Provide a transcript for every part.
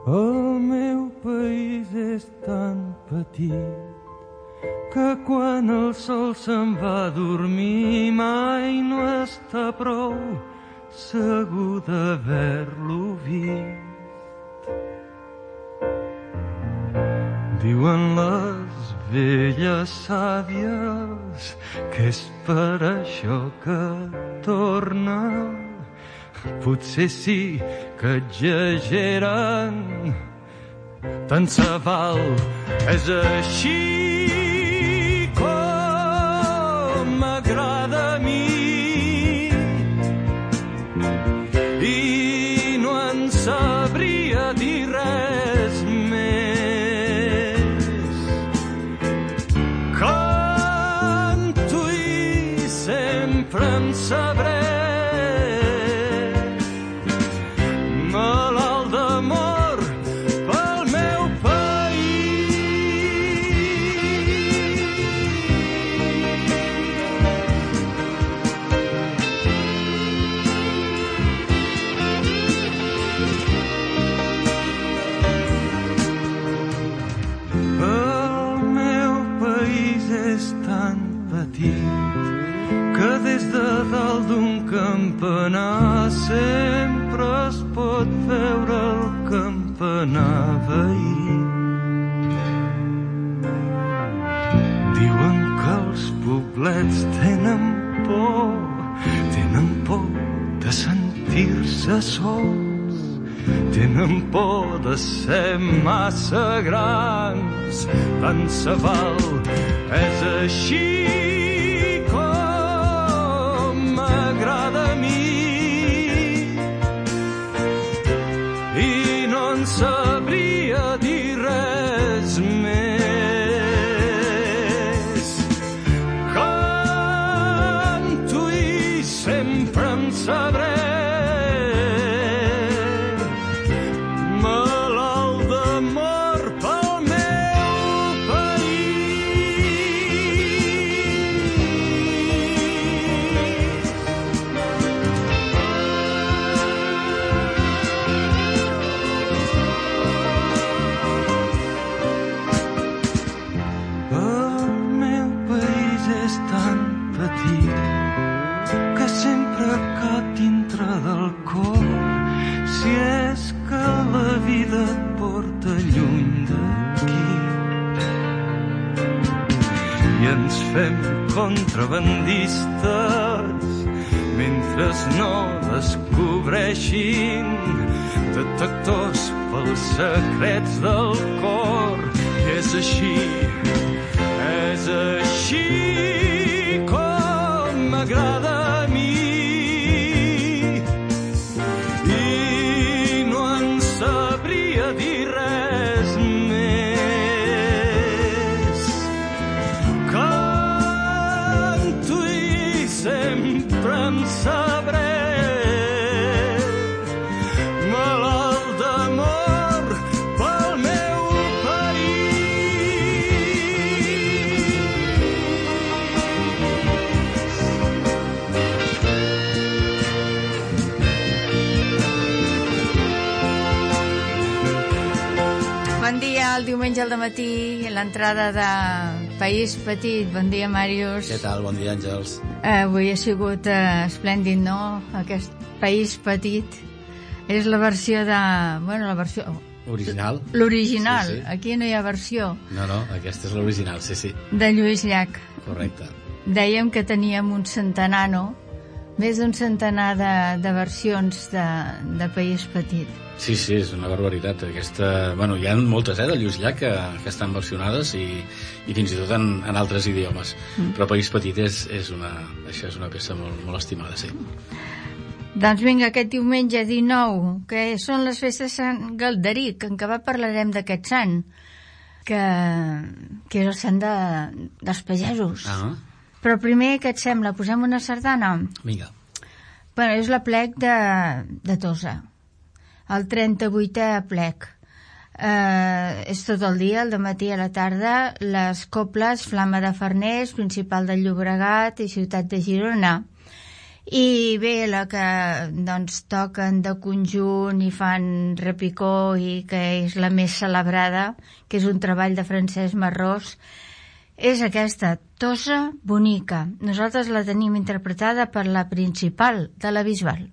El meu país és tan petit que quan el sol se'n va a dormir mai no està prou segur d'haver-lo vist. Diuen les velles sàvies que és per això que torna. Potser sí que exageren, tant se val, és així com m'agrada a mi. I no en sabria dir res més. Canto i sempre en sabré. Que des de dalt d'un campanar sempre es pot veure el campanar veí. Diuen que els poblets tenen por de sentir-se sols, tenen por de ser massa grans, tant se val, és així m'agrada a mi. I no en sabria dir res més. Canto i sempre en sabré. Malalt d'amor pel meu que sempre cap dintre del cor, si és que la vida et porta lluny d'aquí. I ens fem contrabandistes mentre no descobreixin detectors pels secrets del cor. I és així com m'agrada a mi. I no en sabria dir res més. Canto i sempre en sabré. Malalt d'amor pel meu Bon dia, el diumenge al dematí, l'entrada de País Petit. Bon dia, Màrius. Què tal? Bon dia, Àngels. Avui ha sigut esplèndid, no? Aquest País Petit. És la versió de... Bueno, la versió... Original? L'original. Sí, sí. Aquí no hi ha versió. No, aquesta és l'original, sí. De Lluís Llach. Correcte. Dèiem que teníem un centenar, no? Més d'un centenar de versions de País Petit. Sí, és una barbaritat. Bueno, hi ha moltes, de Lluís Llach que estan versionades i fins i tot en altres idiomes. Però País Petit això és una peça molt estimada, sí. Doncs vinga, aquest diumenge 19, que són les festes de Sant Galderic, en què parlarem d'aquest sant, que és el sant dels pagesos. Però primer, què et sembla? Posem una sardana? Vinga. Bueno, és la plec de Tosa, el 38è plec. És tot el dia, al dematí a la tarda, les coples Flama de Farners, Principal del Llobregat i Ciutat de Girona. I bé, la que doncs toquen de conjunt i fan repicó i que és la més celebrada, que és un treball de Francesc Marrós, és aquesta, Tossa bonica. Nosaltres la tenim interpretada per la principal de la Bisbal.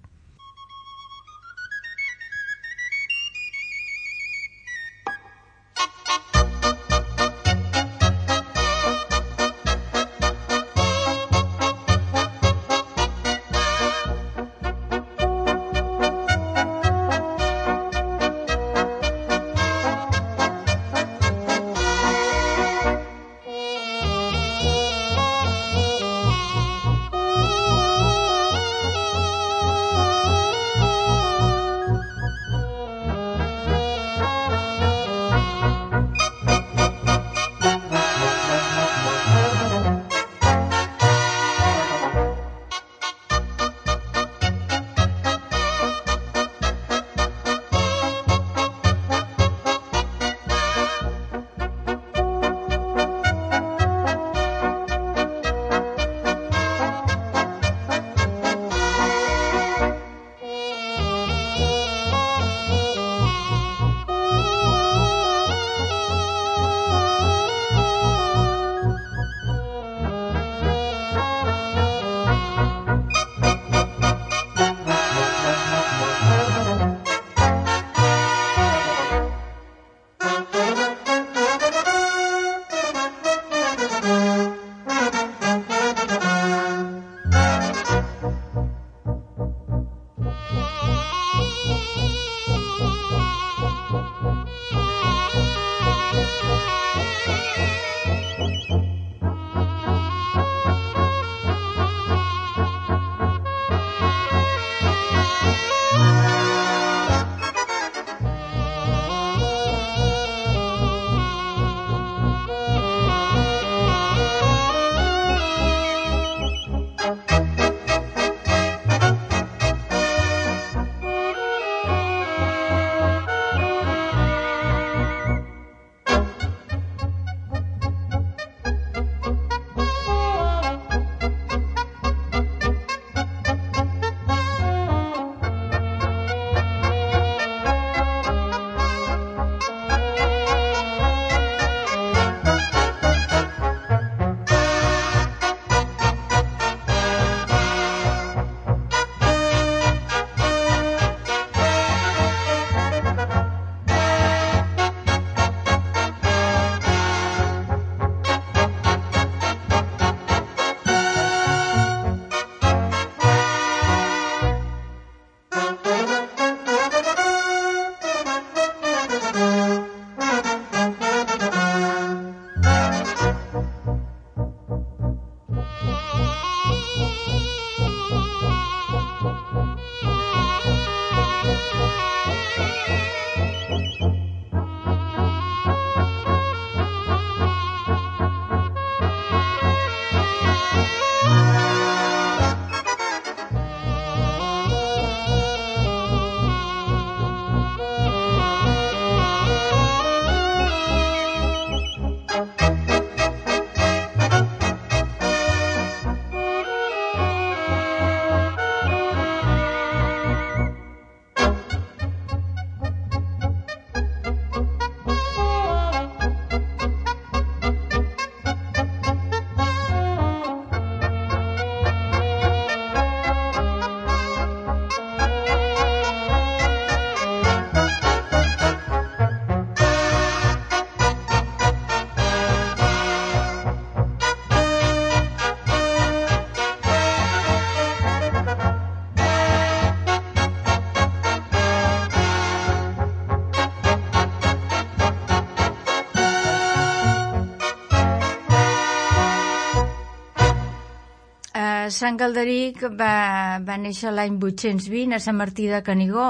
Sant Galderic va néixer l'any 820 a Sant Martí de Canigó,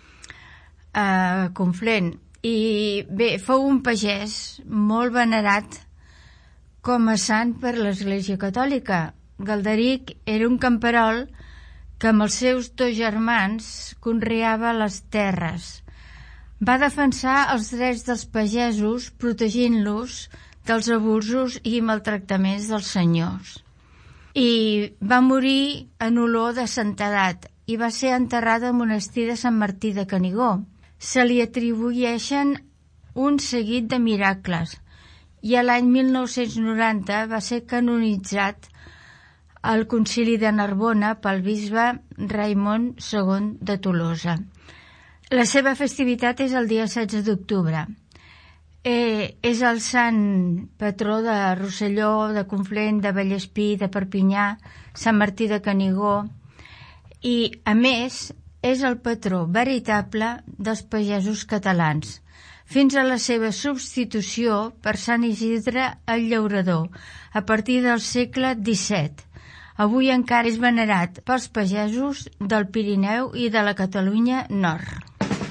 a Conflent, i bé, fou un pagès molt venerat com a sant per l'Església Catòlica. Galderic era un camperol que amb els seus dos germans conreava les terres. Va defensar els drets dels pagesos protegint-los dels abusos i maltractaments dels senyors. i va morir en olor de santedat i va ser enterrada al monestir de Sant Martí de Canigó. Se li atribueixen un seguit de miracles i a l'any 1990 va ser canonitzat al concili de Narbona pel bisbe Raimon II de Tolosa. La seva festivitat és el dia 16 d'octubre. És el sant patró de Rosselló, de Conflent, de Vallespí, de Perpinyà, Sant Martí de Canigó i, a més, és el patró veritable dels pagesos catalans, fins a la seva substitució per Sant Isidre el Llaurador, a partir del segle XVII. Avui encara és venerat pels pagesos del Pirineu i de la Catalunya Nord.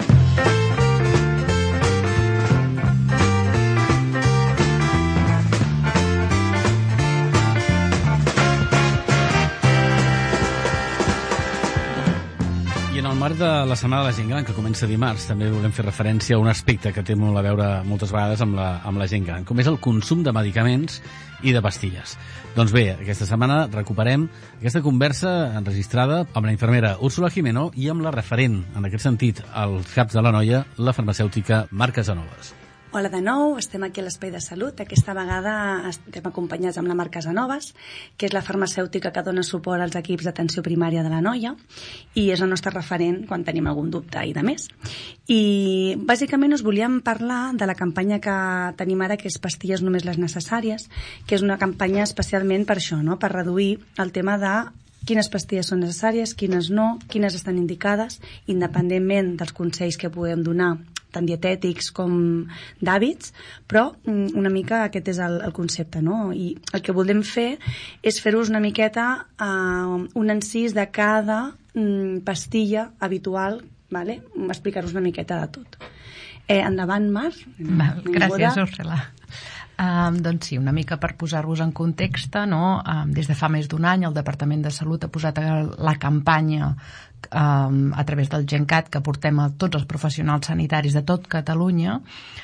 En el marc de la Setmana de la Gent Gran, que comença dimarts, també volem fer referència a un aspecte que té molt a veure moltes vegades amb la gent gran, com és el consum de medicaments i de pastilles. Doncs bé, aquesta setmana recuperem aquesta conversa enregistrada amb la infermera Úrsula Jimeno i amb la referent, en aquest sentit, als CAPs de l'Anoia, la farmacèutica Mar Casanovas. Hola de nou, estem aquí a l'Espai de Salut. Aquesta vegada estem acompanyats amb la Mar Casanovas, que és la farmacèutica que dona suport als equips d'atenció primària de l'Anoia i és el nostre referent quan tenim algun dubte i de més. I bàsicament us volíem parlar de la campanya que tenim ara, que és Pastilles només les necessàries, que és una campanya especialment per això, no? Per reduir el tema de quines pastilles són necessàries, quines no, quines estan indicades, independentment dels consells que podem donar, tant dietètics com d'hàbits, però una mica aquest és el concepte, no? I el que volem fer és fer-vos una miqueta un encís de cada pastilla habitual, vale? Explicar-vos una miqueta de tot. Endavant, Mar. Gràcies, Úrsula. Doncs sí, una mica per posar-vos en context, no? Des de fa més d'un any el Departament de Salut ha posat la campanya a través del GenCat que portem a tots els professionals sanitaris de tot Catalunya,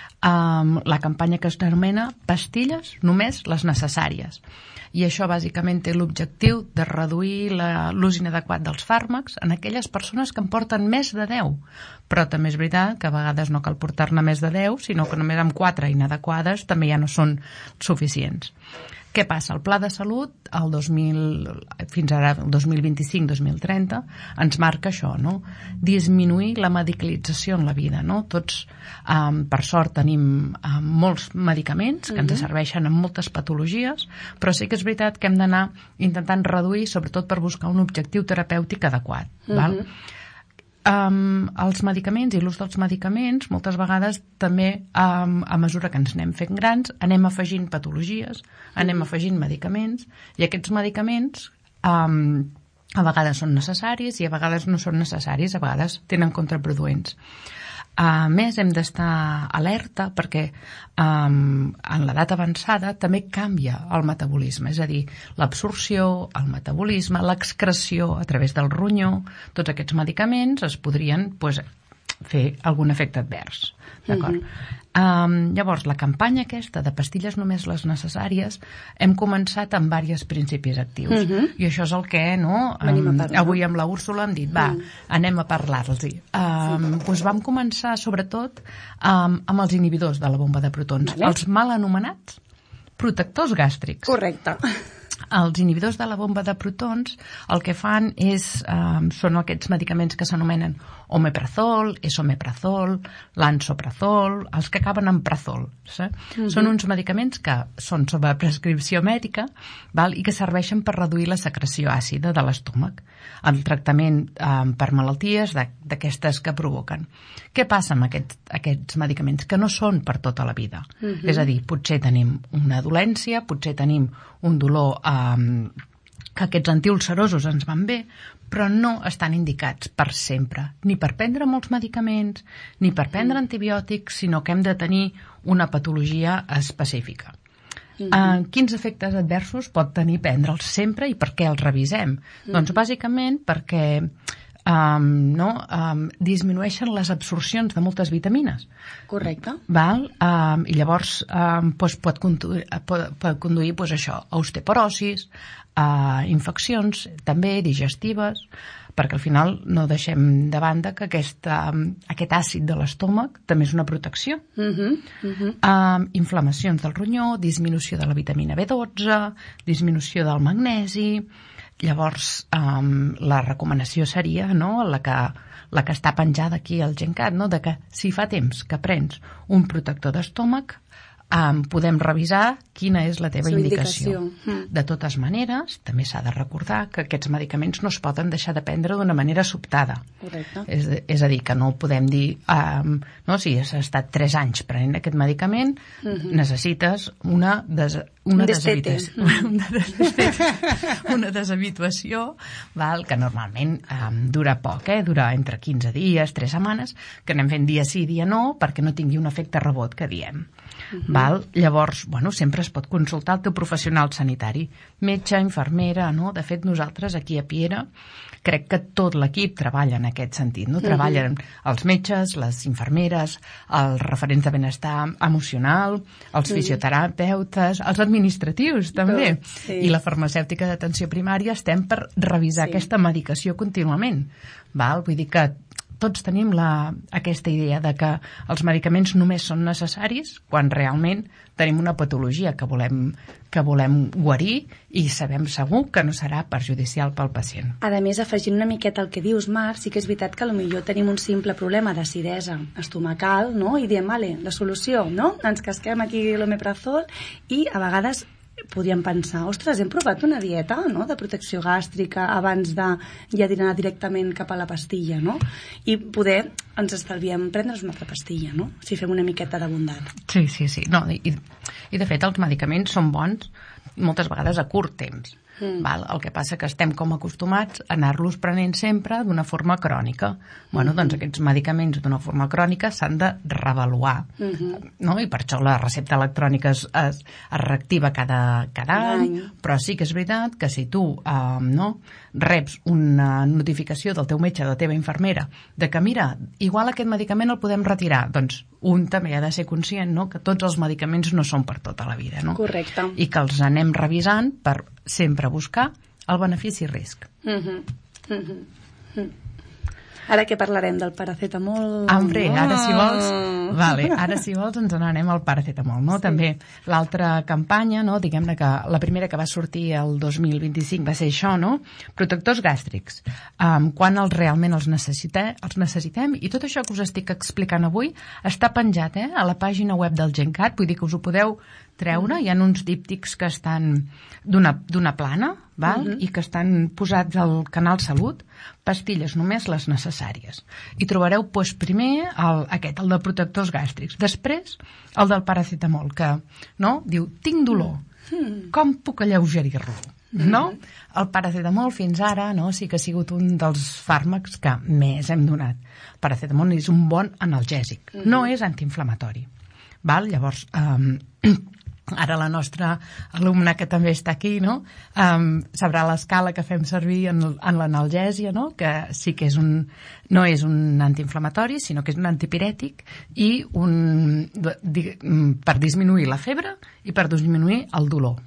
la campanya que es denomina Pastilles només les necessàries. I això bàsicament té l'objectiu de reduir l'ús inadequat dels fàrmacs en aquelles persones que en porten més de 10. Però també és veritat que a vegades no cal portar-ne més de 10, sinó que només amb 4 inadequades també ja no són suficients. Què passa? El Pla de Salut, fins ara, el 2025-2030, ens marca això, no? Disminuir la medicalització en la vida, no? Tots, per sort, tenim molts medicaments que ens serveixen en moltes patologies, però sí que és veritat que hem d'anar intentant reduir, sobretot per buscar un objectiu terapèutic adequat, val? Els medicaments i l'ús dels medicaments moltes vegades també a mesura que ens anem fent grans anem afegint patologies, anem afegint medicaments i aquests medicaments a vegades són necessaris i a vegades no són necessaris, a vegades tenen contraproduents. A més, hem d'estar alerta perquè en l'edat avançada també canvia el metabolisme, és a dir, l'absorció, el metabolisme, l'excreció a través del ronyó, tots aquests medicaments es podrien fer algun efecte advers. D'acord? Llavors, la campanya aquesta de pastilles només les necessàries hem començat amb diversos principis actius i això és el que avui amb la Úrsula hem dit, anem a parlar-los-hi. Doncs vam començar sobretot amb els inhibidors de la bomba de protons, els mal anomenats protectors gàstrics. Correcte. Els inhibidors de la bomba de protons el que fan són aquests medicaments que s'anomenen omeprazol, esomeprazol, lansoprazol, els que acaben en prazol. Són uns medicaments que són sobre prescripció mèdica i que serveixen per reduir la secreció àcida de l'estómac, el tractament per malalties d'aquestes que provoquen. Què passa amb aquests medicaments? Que no són per tota la vida. És a dir, potser tenim una dolència, potser tenim un dolor que aquests antiulcerosos ens van bé, però no estan indicats per sempre, ni per prendre molts medicaments, ni per prendre antibiòtics, sinó que hem de tenir una patologia específica. Quins efectes adversos pot tenir prendre'ls sempre i per què els revisem? Doncs bàsicament perquè disminueixen les absorcions de moltes vitamines. Correcte. Val? I llavors pot conduir això, a osteoporosis, a infeccions també digestives, perquè al final no deixem de banda que aquest àcid de l'estómac també és una protecció. Inflamacions del ronyó, disminució de la vitamina B12, disminució del magnesi. Llavors, la recomanació seria, no?, la que està penjada aquí al GenCat, no?, de que si fa temps que prens un protector d'estómac, podem revisar quina és la teva indicació. De totes maneres, també s'ha de recordar que aquests medicaments no es poden deixar de prendre d'una manera sobtada. Correcte. És a dir, que no podem dir, si has estat 3 anys prenent aquest medicament, necessites una deshabituació, que normalment dura poc, dura entre 15 dies, 3 setmanes, que anem fent dia sí, dia no, perquè no tingui un efecte rebot, que diem. Llavors, sempre es pot consultar el teu professional sanitari, metge, infermera, no? De fet, nosaltres aquí a Piera crec que tot l'equip treballa en aquest sentit, no? Treballen els metges, les infermeres, els referents de benestar emocional, els fisioterapeutes, els administratius també, i la farmacèutica d'atenció primària estem per revisar aquesta medicació contínuament. Vull dir que tots tenim aquesta idea de que els medicaments només són necessaris quan realment tenim una patologia que volem guarir i sabem segur que no serà perjudicial pel pacient. A més, afegint una miqueta el que dius, Marc, sí que és veritat que potser tenim un simple problema d'acidesa estomacal, no? I diem, la solució, no? Ens casquem aquí l'omeprazol i a vegades podríem pensar, ostres, hem provat una dieta, no?, de protecció gàstrica abans de ja anar directament cap a la pastilla, no? I poder ens estalviem prendre's una altra pastilla, no?, si fem una miqueta de bondat. Sí. No, i de fet els medicaments són bons moltes vegades a curt temps. El que passa que estem com acostumats a anar-los prenent sempre d'una forma crònica. Doncs aquests medicaments d'una forma crònica s'han de reavaluar, no? I per això la recepta electrònica es reactiva cada any, però sí que és veritat que si tu reps una notificació del teu metge, de la teva infermera, de que mira, igual aquest medicament el podem retirar, doncs un també ha de ser conscient, no?, que tots els medicaments no són per tota la vida, no? Correcte. I que els anem revisant per sempre buscar el benefici-risc. Ara que parlarem del paracetamol... Ara si vols ens n'anem al paracetamol, no? Sí. També l'altra campanya, no? Diguem-ne que la primera que va sortir el 2025 va ser això, no? Protectors gàstrics. Quan realment els necessitem, i tot això que us estic explicant avui està penjat a la pàgina web del GenCat, vull dir que us ho podeu treure, hi ha uns díptics que estan d'una plana, i que estan posats al canal Salut, pastilles només les necessàries. I trobareu primer el de protectors gàstrics, després el del paracetamol, que diu, tinc dolor, com puc alleugerir-lo? No? El paracetamol fins ara sí que ha sigut un dels fàrmacs que més hem donat. El paracetamol és un bon analgèsic, no és antiinflamatori. Llavors, ara la nostra alumna, que també està aquí, sabrà l'escala que fem servir en l'analgèsia, que sí que no és un antiinflamatori, sinó que és un antipirètic i per disminuir la febre i per disminuir el dolor.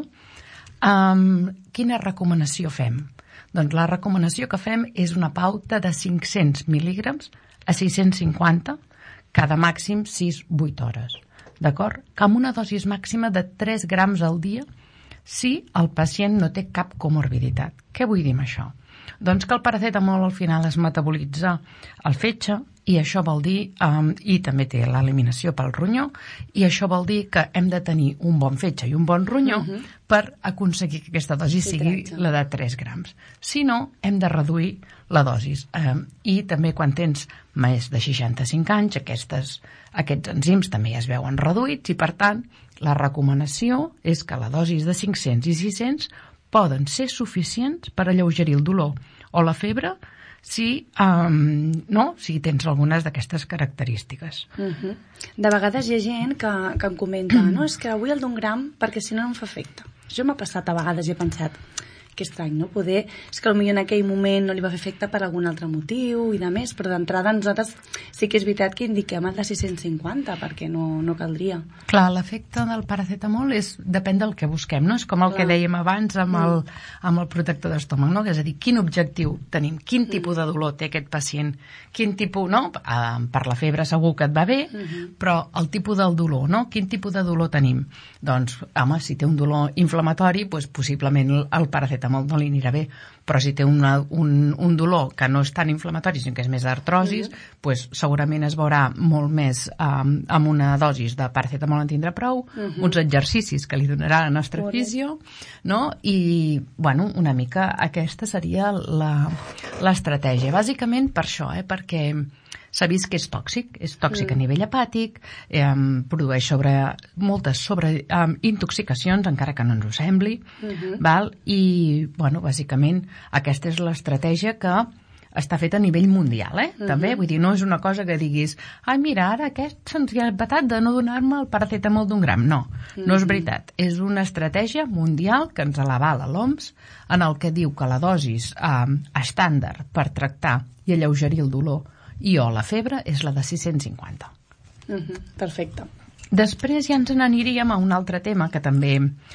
Quina recomanació fem? Doncs la recomanació que fem és una pauta de 500 mil·lígrams a 650 cada màxim 6-8 hores. D'acord? Que amb una dosis màxima de 3 grams al dia si el pacient no té cap comorbiditat. Què vull dir amb això? Doncs que el paracetamol al final es metabolitza al fetge i això vol dir, i també té l'eliminació pel ronyó, i això vol dir que hem de tenir un bon fetge i un bon ronyó per aconseguir que aquesta dosi sigui la de 3 grams. Si no, hem de reduir la dosis. I també quan tens més de 65 anys, aquests enzims també ja es veuen reduïts i, per tant, la recomanació és que la dosis de 500 i 600 poden ser suficients per alleugerir el dolor o la febre si tens algunes d'aquestes característiques. De vegades hi ha gent que em comenta, no, és que avui el d'un gram perquè si no em fa efecte. Jo m'ha passat a vegades i he pensat, que estrany, no? Poder, és que potser en aquell moment no li va fer efecte per algun altre motiu i de més, però d'entrada nosaltres sí que és veritat que indiquem el de 650 perquè no caldria. Clar, l'efecte del paracetamol depèn del que busquem, no? És com el que dèiem abans amb el protector d'estómac, no? És a dir, quin objectiu tenim, quin tipus de dolor té aquest pacient, quin tipus, no? Per la febre segur que et va bé, però el tipus del dolor, no? Quin tipus de dolor tenim? Doncs, home, si té un dolor inflamatori, doncs possiblement el paracetamol no li anirà bé, però si té un dolor que no és tan inflamatori, sinó que és més d'artrosis, doncs segurament es veurà molt més amb una dosis de paracetamol en tindrà prou, uns exercicis que li donarà la nostra fisio, no? I, bueno, una mica aquesta seria l'estratègia. Bàsicament per això, perquè s'ha vist que és tòxic a nivell hepàtic, produeix moltes intoxicacions, encara que no ens ho sembli, val? I, bueno, bàsicament aquesta és l'estratègia que està feta a nivell mundial, també, vull dir, no és una cosa que diguis, ai, mira, ara aquest se'ns ha empatat de no donar-me el paracetamol d'1 gram, no és veritat, és una estratègia mundial que ens l'avala l'OMS, en el que diu que la dosis estàndard per tractar i alleugerir el dolor o la febre és la de 650. Perfecte. Després ja ens n'aniríem a un altre tema que també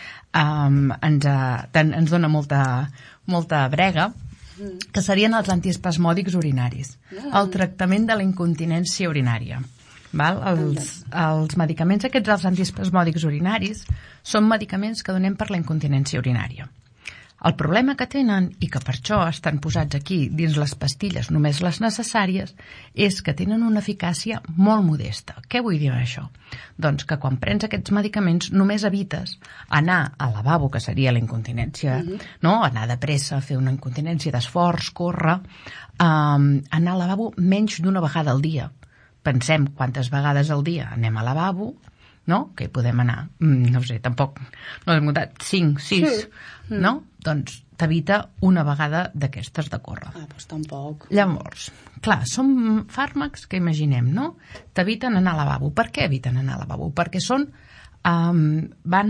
ens dona molta brega, que serien els antiespasmòdics urinaris, el tractament de la incontinència urinària. Val? Els medicaments aquests, els antiespasmòdics urinaris, són medicaments que donem per la incontinència urinària. El problema que tenen, i que per això estan posats aquí dins les pastilles només les necessàries, és que tenen una eficàcia molt modesta. Què vull dir amb això? Doncs que quan prens aquests medicaments només evites anar al lavabo, que seria la incontinència, no? Anar de pressa, fer una incontinència d'esforç, córrer, anar al lavabo menys d'una vegada al dia. Pensem quantes vegades al dia anem al lavabo, no? Que hi podem anar, no sé, tampoc, no hem comptat, 5, 6, no? Doncs t'evita una vegada d'aquestes de córrer. Doncs tampoc. Llavors, clar, són fàrmacs que imaginem, no? T'eviten anar al lavabo. Per què eviten anar al lavabo? Perquè són, van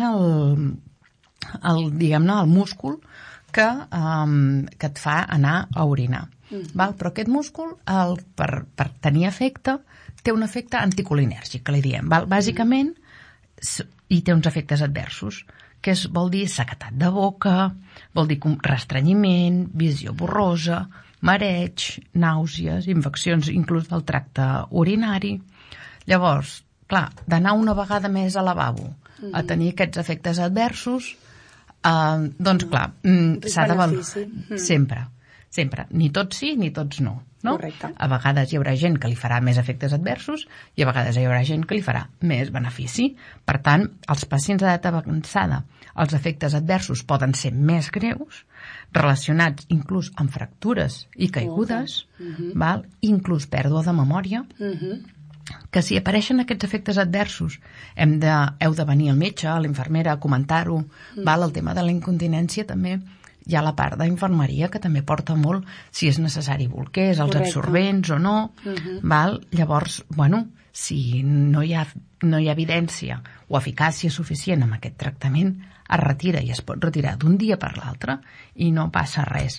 diguem-ne, al múscul que et fa anar a orinar. Val? Però aquest múscul, per tenir efecte, té un efecte anticolinèrgic, que li diem. Val? Bàsicament, i té uns efectes adversos, que vol dir sequedat de boca, vol dir restrenyiment, visió borrosa, mareig, nàusees, infeccions inclús del tracte urinari. Llavors, clar, d'anar una vegada més al lavabo a tenir aquests efectes adversos, doncs clar, s'ha de valorar sempre. Ni tots sí, ni tots no. Correcte. A vegades hi haurà gent que li farà més efectes adversos i a vegades hi haurà gent que li farà més benefici. Per tant, els pacients d'edat avançada, els efectes adversos poden ser més greus, relacionats inclús amb fractures i caigudes, val? Inclús pèrdua de memòria, que si apareixen aquests efectes adversos heu de venir al metge, a l'infermera, a comentar-ho. El tema de la incontinència també hi ha la part d'infermeria que també porta molt si és necessari bolquers, els absorbents o no. Val? Llavors, bueno, si no hi ha evidència o eficàcia suficient amb aquest tractament, es retira i es pot retirar d'un dia per l'altre i no passa res.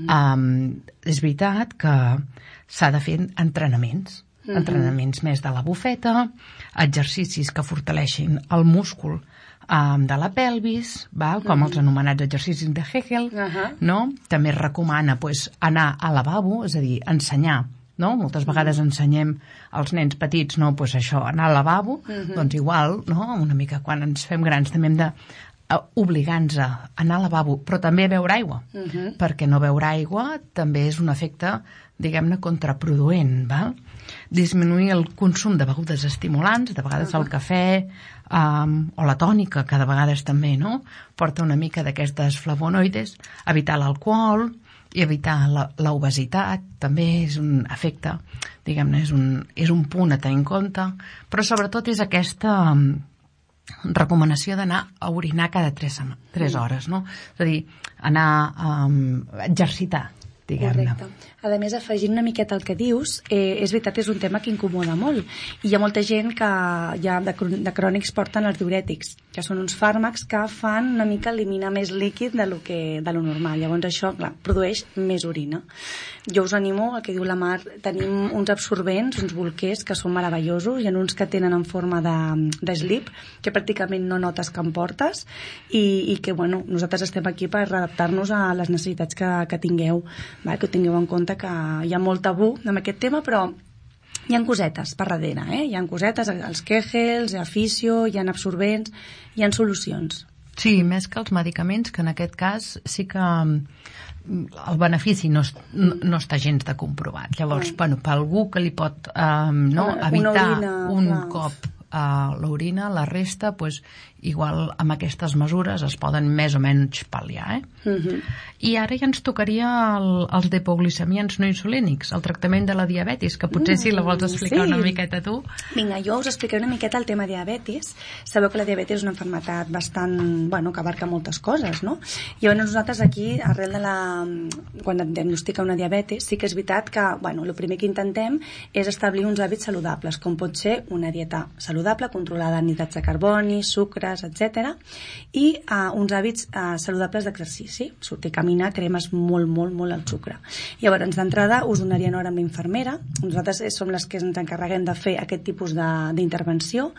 És veritat que s'ha de fer entrenaments més de la bufeta, exercicis que fortaleixin el múscul de la pelvis, com els anomenats exercicis de Hegel, no? També es recomana anar al lavabo, és a dir, ensenyar, no? Moltes vegades ensenyem als nens petits, no? Això, anar al lavabo, doncs igual, no? Una mica quan ens fem grans també hem de obligar-nos a anar al lavabo, però també a beure aigua, perquè no beure aigua també és un efecte, diguem-ne, contraproduent, val? Disminuir el consum de begudes estimulants, de vegades el cafè o la tònica, que de vegades també, no? Porta una mica d'aquestes flavonoides, evitar l'alcohol i evitar l'obesitat, també és un efecte, diguem-ne, és un punt a tenir en compte, però sobretot és aquesta recomanació d'anar a orinar cada 3 hores, no? És a dir, anar a exercitar, diguem-ne. Correcte. A més, afegint una miqueta el que dius, és veritat, és un tema que incomoda molt. I hi ha molta gent que ja de crònics porten els diurètics, que són uns fàrmacs que fan una mica eliminar més líquid de lo normal. Llavors això, clar, produeix més orina. Jo us animo, el que diu la Mar, tenim uns absorbents, uns bolquers, que són meravellosos. Hi ha uns que tenen en forma de slip, que pràcticament no notes que em portes, i que, bueno, nosaltres estem aquí per adaptar-nos a les necessitats que tingueu, que ho tingueu en compte, que hi ha molt tabú amb aquest tema, però hi ha cosetes per darrere, hi ha cosetes, els Kegels, hi ha fisio, hi ha absorbents, hi ha solucions. Sí, més que els medicaments, que en aquest cas sí que el benefici no està gens de comprovat. Llavors, per algú que li pot evitar un cop l'orina, la resta, igual amb aquestes mesures es poden més o menys pal·liar. I ara ja ens tocaria els depoglicemiants no insulínics, el tractament de la diabetis, que potser si la vols explicar una miqueta tu. Vinga, jo us explicaré una miqueta el tema diabetis. Sabeu que la diabetis és una malaltia bastant, que abarca moltes coses, no? I llavors nosaltres aquí, arrel de quan et diagnostica una diabetis, sí que és veritat que, el primer que intentem és establir uns hàbits saludables, com pot ser una dieta saludable, controlada en hidrats de carboni, sucres, etc. I uns hàbits saludables d'exercici, sortir a caminar, cremes molt al sucre. Llavors, d'entrada, us donaria hora amb l'infermera. Nosaltres som les que ens encarreguem de fer aquest tipus d'intervenció,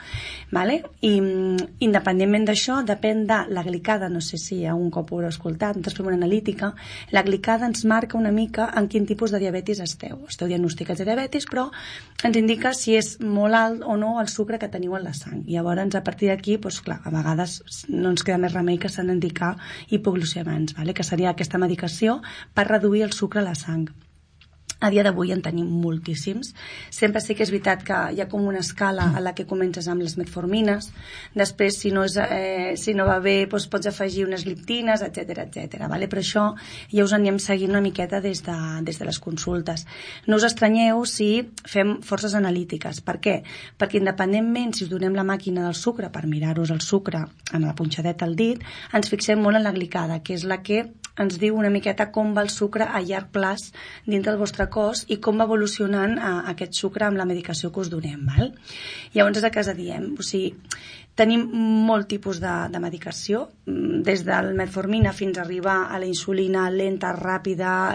i independentment d'això, depèn de la glicada, no sé si un cop ho haureu escoltat, nosaltres fem una analítica, la glicada ens marca una mica en quin tipus de diabetis esteu diagnosticats de diabetis, però ens indica si és molt alt o no el sucre que teniu en la sang. Llavors, a partir d'aquí, clar, a vegades no ens queda més remei que s'han d'indicar hipoglucemiants, que seria aquesta medicació per reduir el sucre a la sang. A dia d'avui en tenim moltíssims. Sempre sí que és veritat que hi ha com una escala a la que comences amb les metformines, després si no va bé pots afegir unes gliptines, etc. Però això ja us anirem seguint una miqueta des de les consultes. No us estranyeu si fem forces analítiques. Per què? Perquè independentment si us donem la màquina del sucre per mirar-vos el sucre amb la punxadeta al dit, ens fixem molt en la glicada, que és la que ens diu una miqueta com va el sucre a llarg plaç dintre del vostre cos i com va evolucionant aquest sucre amb la medicació que us donem. Llavors és el que us diem. O sigui, tenim molt tipus de medicació, des del metformina fins a arribar a la insulina lenta, ràpida,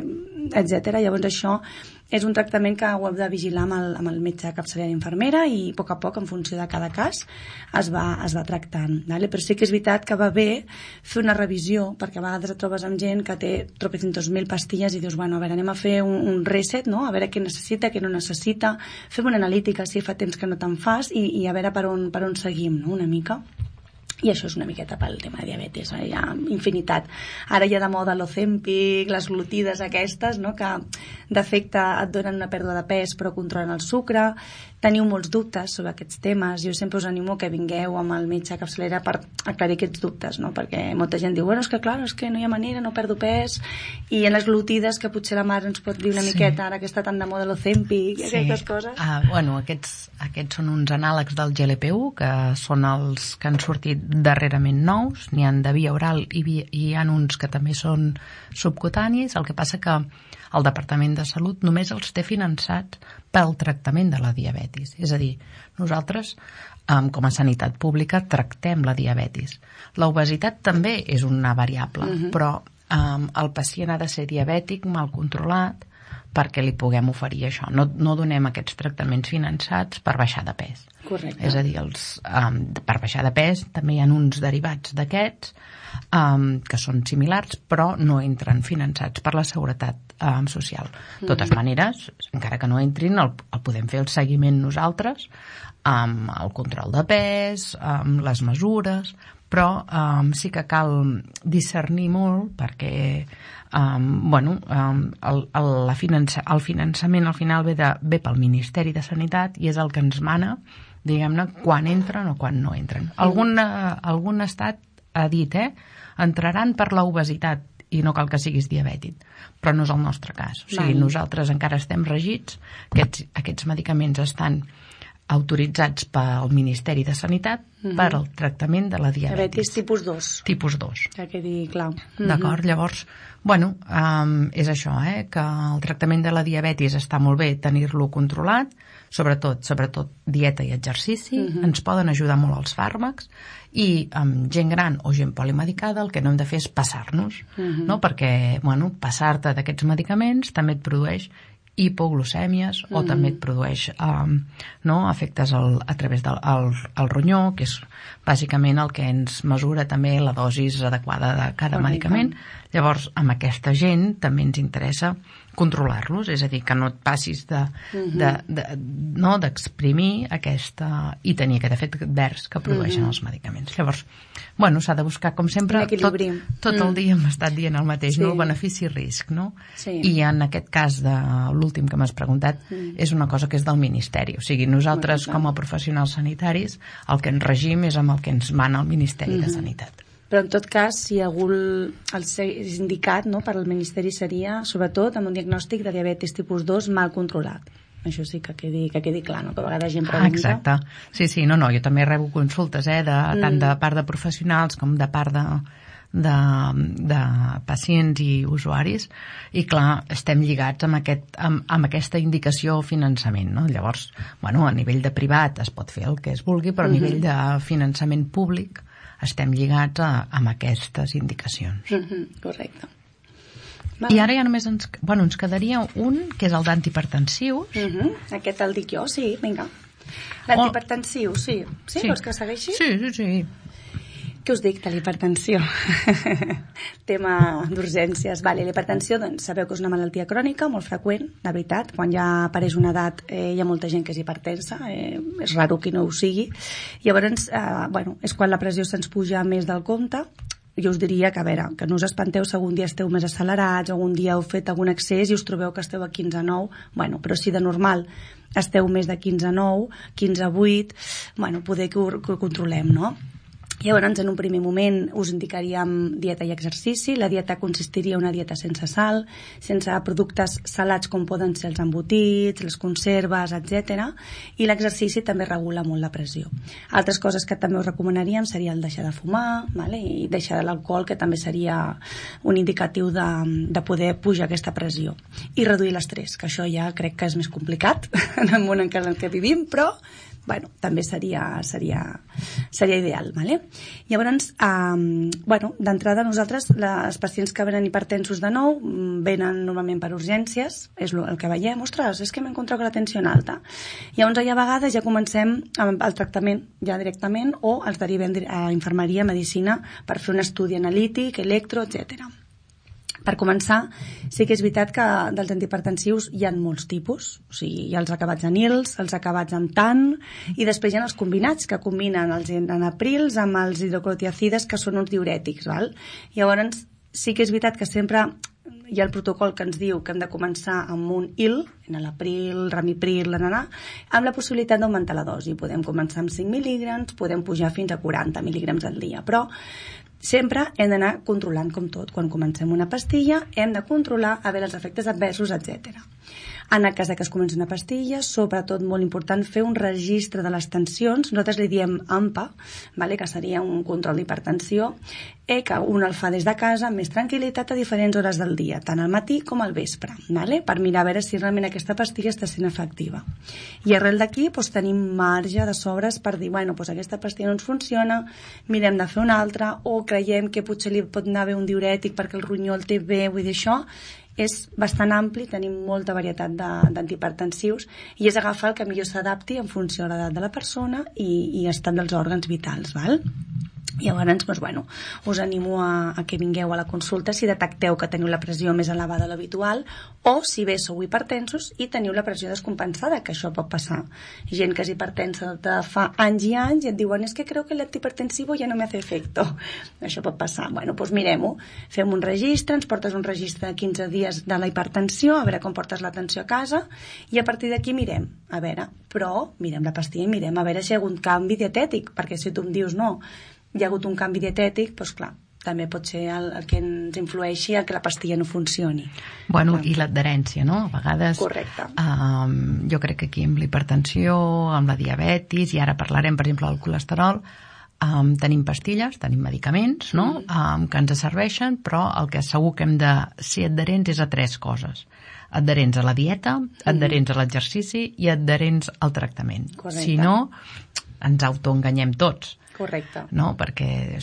etc. Llavors això és un tractament que ho heu de vigilar amb el metge capçalera infermera i a poc, en funció de cada cas, es va tractant. Però sí que és veritat que va bé fer una revisió, perquè a vegades et trobes amb gent que té tropecientos mil pastilles i dius, a veure, anem a fer un reset, no? A veure què necessita, què no necessita, fem una analítica si fa temps que no te'n fas i a veure per on seguim, no? Una mica. I això és una miqueta pel tema de diabetis, hi ha infinitat. Ara hi ha de moda l'Ozempic, les glutides aquestes, no? Que d'efecte et donen una pèrdua de pes però controlen el sucre. Teniu molts dubtes sobre aquests temes. Jo sempre us animo que vingueu amb el metge capçalera per aclarir aquests dubtes, no? Perquè molta gent diu, és que no hi ha manera, no perdo pes. I en les glutides, que potser la Mar ens pot dir una miqueta, ara que està tan de moda l'Ozempic i aquestes coses. Aquests són uns anàlegs del GLP-1, que són els que han sortit darrerament nous, n'hi ha de via oral i hi ha uns que també són subcutanis. El que passa que el Departament de Salut només els té finançats pel tractament de la diabetis. És a dir, nosaltres, com a sanitat pública, tractem la diabetis. L'obesitat també és una variable, però el pacient ha de ser diabètic, mal controlat, perquè li puguem oferir això. No donem aquests tractaments finançats per baixar de pes. Correcte. És a dir, per baixar de pes també hi ha uns derivats d'aquests que són similars, però no entren finançats per la seguretat social. De totes maneres, encara que no entrin, el podem fer el seguiment nosaltres, amb el control de pes, amb les mesures, però sí que cal discernir molt perquè el finançament al final ve pel Ministeri de Sanitat i és el que ens mana, diguem-ne, quan entren o quan no entren. Algun estat ha dit, entraran per l'obesitat i no cal que siguis diabètic, però no és el nostre cas. O sigui, nosaltres encara estem regits, aquests medicaments estan autoritzats pel Ministeri de Sanitat per al tractament de la diabetis. Tipus 2. Tipus 2. Que quedi clar. D'acord, llavors, és això, que el tractament de la diabetis està molt bé tenir-lo controlat, sobretot dieta i exercici, ens poden ajudar molt els fàrmacs, i amb gent gran o gent polimedicada el que no hem de fer és passar-nos, no? Perquè passar-te d'aquests medicaments també et produeix hipoglucèmies o també et produeix efectes a través del ronyó, que és bàsicament el que ens mesura també la dosis adequada de cada medicament. Llavors, amb aquesta gent també ens interessa controlar-los, és a dir, que no et passis d'exprimir aquesta i tenir aquest efecte advers que produeixen els medicaments. Llavors, s'ha de buscar, com sempre, tot el dia hem estat dient el mateix, no? El benefici-risc, no? I en aquest cas de l'últim que m'has preguntat és una cosa que és del Ministeri, o sigui, nosaltres com a professionals sanitaris el que ens regim és amb el que ens mana el Ministeri de Sanitat. Però en tot cas, si algú és indicat per al Ministeri seria, sobretot, amb un diagnòstic de diabetis tipus 2 mal controlat. Això sí que quedi clar, no? Que a vegades gent pregunta. Exacte. Sí, jo també rebo consultes, tant de part de professionals com de part de pacients i usuaris, i clar, estem lligats amb aquesta indicació o finançament, no? Llavors, a nivell de privat es pot fer el que es vulgui, però a nivell de finançament públic estem lligats amb aquestes indicacions. Correcte. I ara ja només ens quedaria un, que és el d'antihipertensius. Aquest el dic jo, sí, vinga. L'antihipertensiu, sí. Sí, vols que segueixi? Sí. Què us dic de l'hipertensió? Tema d'urgències. L'hipertensió, doncs, sabeu que és una malaltia crònica molt freqüent, la veritat. Quan ja apareix una edat hi ha molta gent que és hipertensa, és raro qui no ho sigui. Llavors, és quan la pressió se'ns puja més del compte. Jo us diria que, que no us espanteu si algun dia esteu més accelerats, algun dia heu fet algun excés i us trobeu que esteu a 15-9, però si de normal esteu més de 15-9, 15-8, poder que ho controlem, no? Llavors, en un primer moment us indicaríem dieta i exercici. La dieta consistiria en una dieta sense sal, sense productes salats com poden ser els embotits, les conserves, etc. I l'exercici també regula molt la pressió. Altres coses que també us recomanaríem seria el deixar de fumar, i deixar l'alcohol, que també seria un indicatiu de poder pujar aquesta pressió. I reduir l'estrès, que això ja crec que és més complicat en el món en què vivim, però també seria ideal, vale? Llavors, d'entrada nosaltres, els pacients que venen hipertensos de nou, venen normalment per urgències, és el que veiem, ostres, és que m'he encontrat que la tensió en alta. Llavors, a vegades ja comencem amb el tractament ja directament o els derivem a infermeria, medicina, per fer un estudi analític, electro, etc. Per començar, sí que és veritat que dels antihipertensius hi ha molts tipus, o sigui, hi ha els acabats en ils, els acabats en tan, i després hi ha els combinats, que combinen els enalaprils amb els hidroclorotiacides, que són uns diurètics, val? Llavors, sí que és veritat que sempre hi ha el protocol que ens diu que hem de començar amb un il, enalapril, ramipril, amb la possibilitat d'augmentar la dosi. Podem començar amb 5 mil·lígrams, podem pujar fins a 40 mil·lígrams al dia, però sempre hem d'anar controlant com tot. Quan comencem una pastilla hem de controlar a veure els efectes adversos, etc. En el cas que es comenci una pastilla, sobretot molt important fer un registre de les tensions. Nosaltres li diem AMPA, que seria un control d'hipertensió, que un el fa des de casa amb més tranquil·litat a diferents hores del dia, tant al matí com al vespre, per mirar a veure si realment aquesta pastilla està sent efectiva. I arrel d'aquí tenim marge de sobres per dir, aquesta pastilla no ens funciona, mirem de fer una altra, o creiem que potser li pot anar bé un diurètic perquè el ronyó el té bé, vull dir, això és bastant ampli, tenim molta varietat d'antihipertensius i és agafar el que millor s'adapti en funció de l'edat de la persona i estat dels òrgans vitals, val? Llavors, us animo a que vingueu a la consulta si detecteu que teniu la pressió més elevada de l'habitual o si bé sou hipertensos i teniu la pressió descompensada, que això pot passar. Gent que és hipertensa de fa anys i anys i et diuen, és que creo que l'antihipertensivo ja no me hace efecto. Això pot passar. Mirem-ho. Fem un registre, ens portes un registre de 15 dies de la hipertensió, a veure com portes la tensió a casa i a partir d'aquí mirem la pastilla i mirem a veure si hi ha hagut canvi dietètic, perquè si tu em dius no, hi ha hagut un canvi dietètic, doncs clar, també pot ser el que ens influeixi a que la pastilla no funcioni. Bueno, i l'adherència, no? A vegades... Correcte. Jo crec que aquí amb l'hipertensió, amb la diabetis, i ara parlarem, per exemple, del colesterol, tenim pastilles, tenim medicaments, no? Que ens serveixen, però el que segur que hem de ser adherents és a 3 coses. Adherents a la dieta, adherents a l'exercici i adherents al tractament. Correcte. Si no, ens autoenganyem tots. Correcte. No? Perquè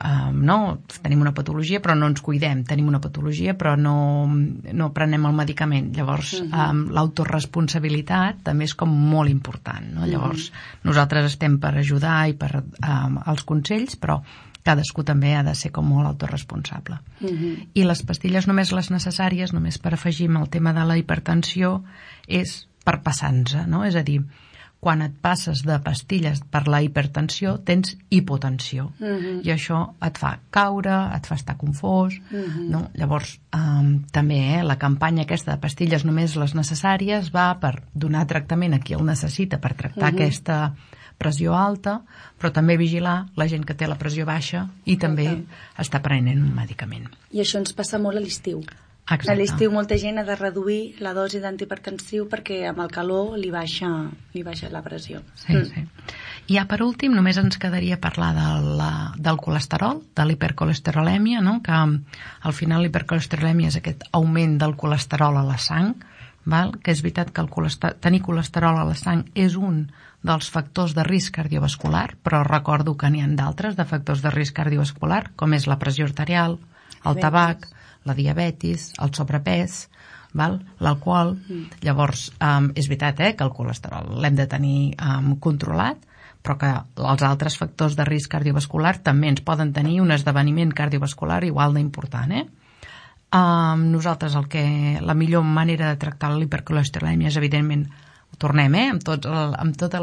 tenim una patologia però no ens cuidem, tenim una patologia però no prenem el medicament. Llavors l'autoresponsabilitat també és com molt important, no? Llavors nosaltres estem per ajudar i per els consells, però cadascú també ha de ser com molt autoresponsable. I les pastilles només les necessàries, només per afegir el tema de la hipertensió, és per passar-nos, no? És a dir, quan et passes de pastilles per la hipertensió, tens hipotensió. I això et fa caure, et fa estar confós. No? Llavors, també la campanya aquesta de pastilles només les necessàries va per donar tractament a qui el necessita per tractar aquesta pressió alta, però també vigilar la gent que té la pressió baixa i també està prenent un medicament. I això ens passa molt a l'estiu. Exacte. A l'estiu molta gent ha de reduir la dosi d'antihipertensiu perquè amb el calor li baixa la pressió. Sí. I ja per últim només ens quedaria parlar del colesterol, de l'hipercolesterolèmia, no? Que al final l'hipercolesterolèmia és aquest augment del colesterol a la sang, val? Que és veritat que tenir colesterol a la sang és un dels factors de risc cardiovascular, però recordo que n'hi ha d'altres de factors de risc cardiovascular, com és la pressió arterial, el tabac, la diabetis, el sobrepès, l'alcohol. Llavors, és veritat que el colesterol l'hem de tenir controlat, però que els altres factors de risc cardiovascular també ens poden tenir un esdeveniment cardiovascular igual d'important. Nosaltres la millor manera de tractar l'hipercolesterolèmia és, evidentment, tornem, amb tota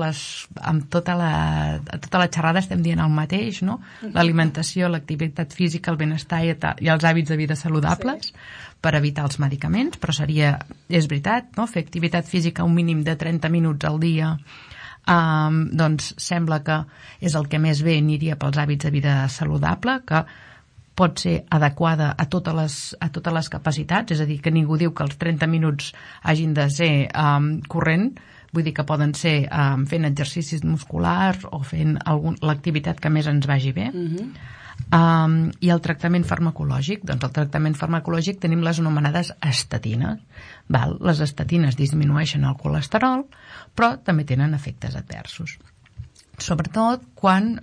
la xerrada estem dient el mateix, no? L'alimentació, l'activitat física, el benestar i els hàbits de vida saludables per evitar els medicaments, però és veritat, no? Fer activitat física un mínim de 30 minuts al dia, doncs sembla que és el que més bé aniria pels hàbits de vida saludable, que pot ser adequada a totes les capacitats, és a dir, que ningú diu que els 30 minuts hagin de ser corrent, vull dir que poden ser fent exercicis musculars o fent l'activitat que més ens vagi bé. I el tractament farmacològic, doncs el tractament farmacològic tenim les anomenades estatines. Les estatines disminueixen el colesterol, però també tenen efectes adversos. Sobretot quan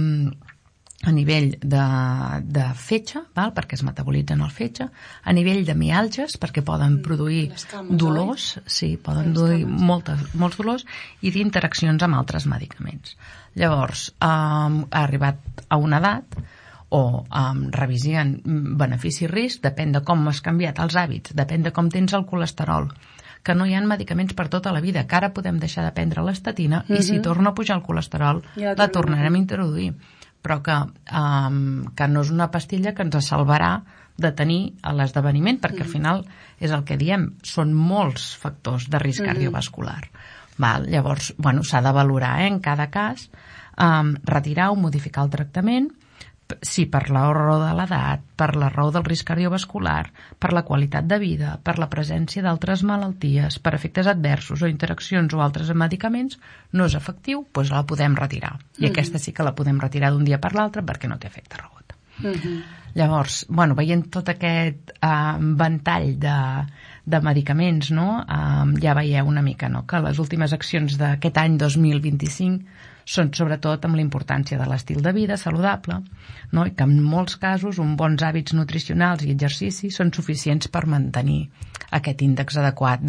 a nivell de fetge, perquè es metabolitzen el fetge, a nivell de miàlgies, perquè poden produir dolors, poden produir molts dolors, i d'interaccions amb altres medicaments. Llavors, ha arribat a una edat, o revisen benefici-risc, depèn de com has canviat els hàbits, depèn de com tens el colesterol, que no hi ha medicaments per tota la vida, que ara podem deixar de prendre l'estatina i si torna a pujar el colesterol la tornarem a introduir, però que no és una pastilla que ens salvarà de tenir l'esdeveniment, perquè al final és el que diem, són molts factors de risc cardiovascular. Llavors, s'ha de valorar en cada cas, retirar o modificar el tractament, si per la raó de l'edat, per la raó del risc cardiovascular, per la qualitat de vida, per la presència d'altres malalties, per efectes adversos o interaccions o altres medicaments, no és efectiu, doncs la podem retirar. I aquesta sí que la podem retirar d'un dia per l'altre perquè no té efecte rebot. Llavors, veient tot aquest ventall de medicaments, ja veieu una mica que les últimes accions d'aquest any 2025 són sobretot amb la importància de l'estil de vida saludable, i que en molts casos uns bons hàbits nutricionals i exercicis són suficients per mantenir aquest índex adequat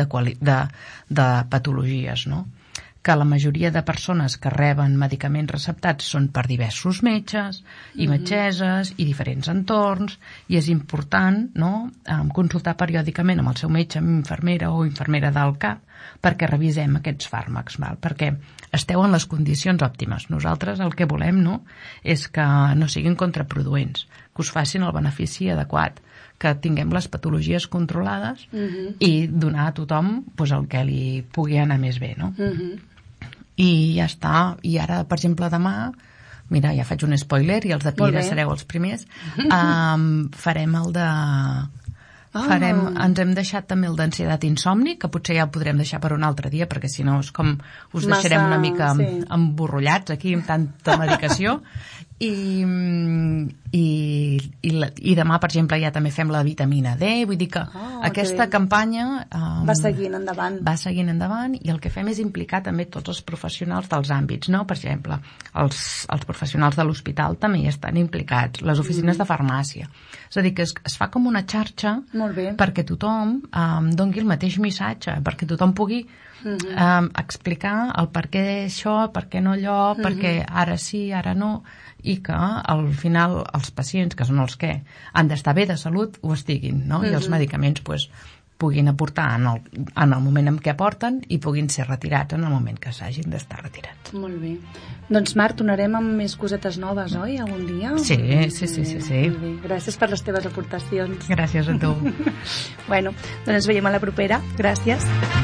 de patologies, que la majoria de persones que reben medicaments receptats són per diversos metges i metgesses i diferents entorns, i és important consultar periòdicament amb el seu metge, amb infermera o infermera del CAP, perquè revisem aquests fàrmacs, perquè esteu en les condicions òptimes. Nosaltres el que volem és que no siguin contraproduents, que us facin el benefici adequat, que tinguem les patologies controlades i donar a tothom el que li pugui anar més bé. I ja està. I ara, per exemple, demà mira, ja faig un spoiler i els de Pira sereu els primers, farem el de... ens hem deixat també el d'ansietat i insomni, que potser ja el podrem deixar per un altre dia, perquè si no és com us deixarem una mica emborrollats aquí amb tanta medicació. I demà, per exemple, ja també fem la vitamina D, vull dir que aquesta campanya va seguint endavant i el que fem és implicar també tots els professionals dels àmbits, no? Per exemple, els professionals de l'hospital també hi estan implicats, les oficines de farmàcia, és a dir, que es fa com una xarxa perquè tothom doni el mateix missatge, perquè tothom pugui explicar el per què això, per què no allò, perquè ara sí, ara no, i que al final els pacients, que són els que han d'estar bé de salut, ho estiguin, no? I els medicaments puguin aportar en el moment en què aporten i puguin ser retirats en el moment que s'hagin d'estar retirats. Molt bé. Doncs Marc, tornarem amb més cosetes noves, oi? Algun dia? Sí. Gràcies per les teves aportacions. Gràcies a tu. Bueno, doncs ens veiem a la propera. Gràcies.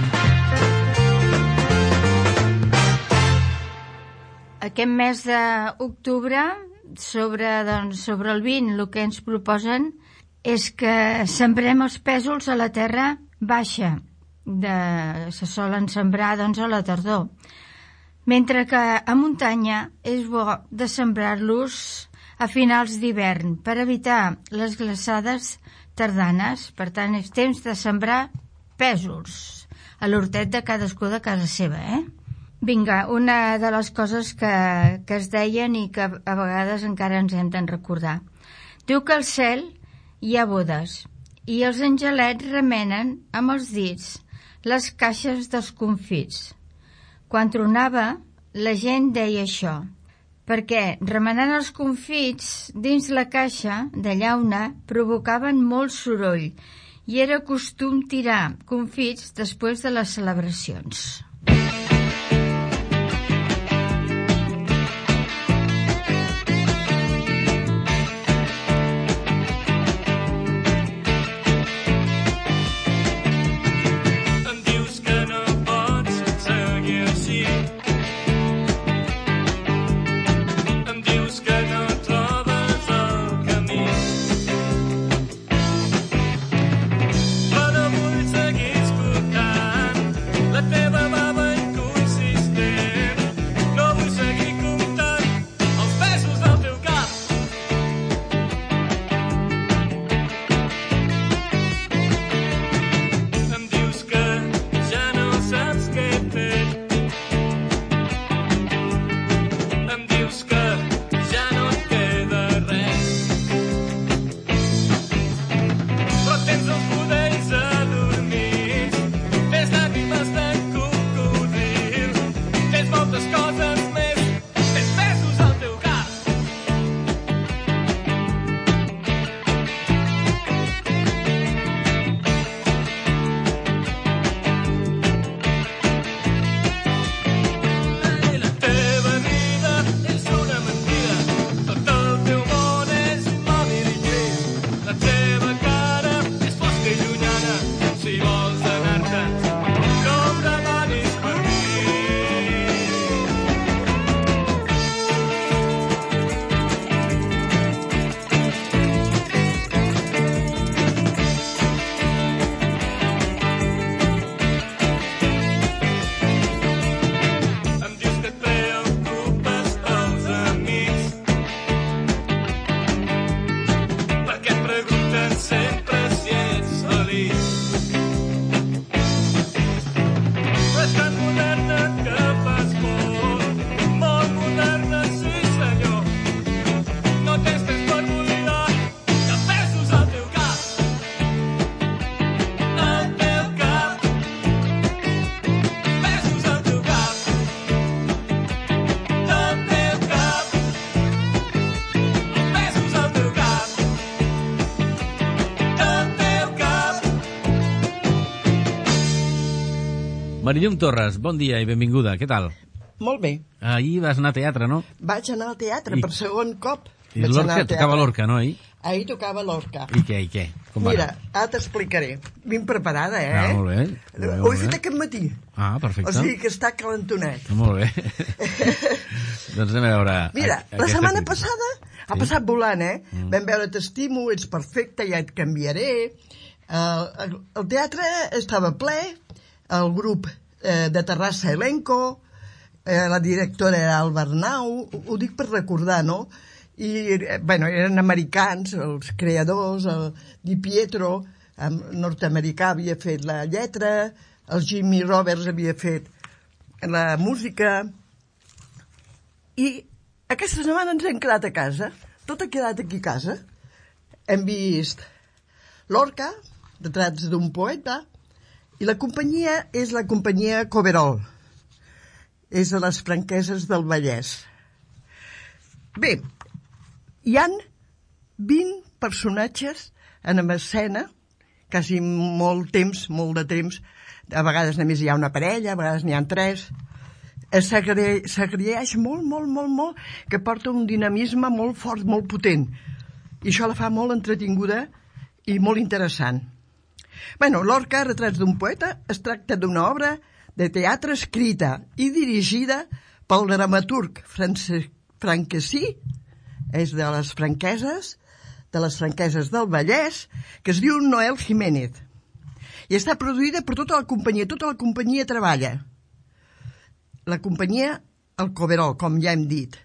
Aquest mes d'octubre, sobre el 20, el que ens proposen és que sembrem els pèsols a la terra baixa. Se solen sembrar a la tardor. Mentre que a muntanya és bo de sembrar-los a finals d'hivern per evitar les glaçades tardanes. Per tant, és temps de sembrar pèsols a l'hortet de cadascú de casa seva, Vinga, una de les coses que es deien i que a vegades encara ens hem de recordar. Diu que al cel hi ha bodes i els angelets remenen amb els dits les caixes dels confits. Quan tronava, la gent deia això, perquè remenant els confits dins la caixa de llauna provocaven molt soroll i era costum tirar confits després de les celebracions. Marillum Torres, bon dia i benvinguda, què tal? Molt bé. Ahir vas anar a teatre, no? Vaig anar al teatre per segon cop. I Lorca, tocava Lorca, no, ahir? Ahir tocava l'Orca. I què? Com Mira, ara t'explicaré. Ben preparada, molt bé. Ho he fet aquest matí. Perfecte. O sigui que està calentonet. Molt bé. Doncs anem a veure... Mira, la setmana passada ha passat volant, Vam veure T'estimo, Ets perfecte, Ja et canviaré. El teatre estava ple, el grup de Terrassa Elenco, la directora era Alba Arnau, ho dic per recordar, no? I, eren americans, els creadors, el Di Pietro, nord-americà, havia fet la lletra, el Jimmy Roberts havia fet la música, i aquesta setmana ens hem quedat a casa, tot ha quedat aquí a casa. Hem vist l'Orca, Retrats d'un poeta, i la companyia és la companyia Coverol. És de les Franqueses del Vallès. Bé, hi han 20 personatges en escena, quasi molt de temps, a vegades només hi ha una parella, a vegades n'hi ha 3. S'agraeix molt, que porta un dinamisme molt fort, molt potent. I això la fa molt entretinguda i molt interessant. L'Orca, Retrats d'un poeta, es tracta d'una obra de teatre escrita i dirigida pel dramaturg franquesí, és de les Franqueses del Vallès, que es diu Noel Jiménez. I està produïda per tota la companyia treballa. La companyia, el Coverol, com ja hem dit.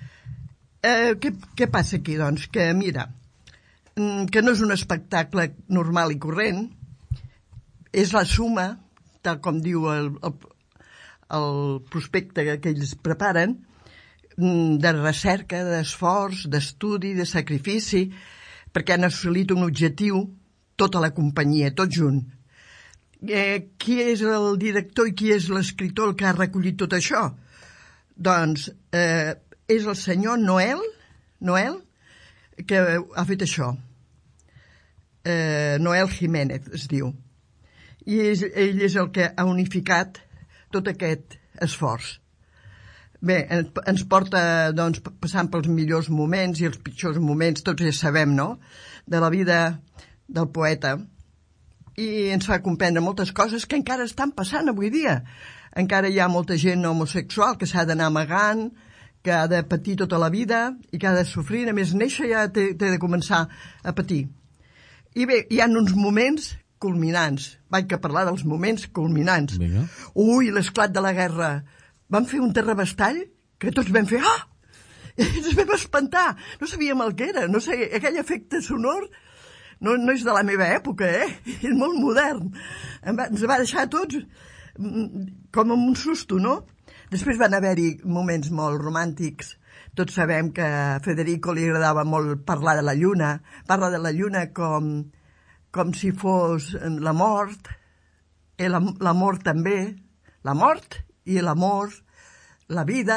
Què passa aquí, doncs? Que, mira, que no és un espectacle normal i corrent, és la suma, tal com diu el prospecte que ells preparen, de recerca, d'esforç, d'estudi, de sacrifici, perquè han assolit un objectiu, tota la companyia, tot junt. Qui és el director i qui és l'escriptor que ha recollit tot això? Doncs és el senyor Noel, que ha fet això. Noel Jiménez es diu. I ell és el que ha unificat tot aquest esforç. Bé, ens porta, doncs, passant pels millors moments i els pitjors moments, tots ja sabem, no?, de la vida del poeta. I ens fa comprendre moltes coses que encara estan passant avui dia. Encara hi ha molta gent homosexual que s'ha d'anar amagant, que ha de patir tota la vida i que ha de sofrir. A més, néixer ja té de començar a patir. I bé, hi ha uns moments culminants. Vaig a parlar dels moments culminants. Vinga. Ui, l'esclat de la guerra. Vam fer un terrabastall que tots vam fer I ens vam espantar. No sabíem el que era. No sé, aquell efecte sonor no és de la meva època, És molt modern. Ens va deixar tots com amb un susto, no? Després van haver-hi moments molt romàntics. Tots sabem que a Federico li agradava molt parlar de la lluna. Parla de la lluna com si fos la mort, i l'amor també, la mort i l'amor, la vida,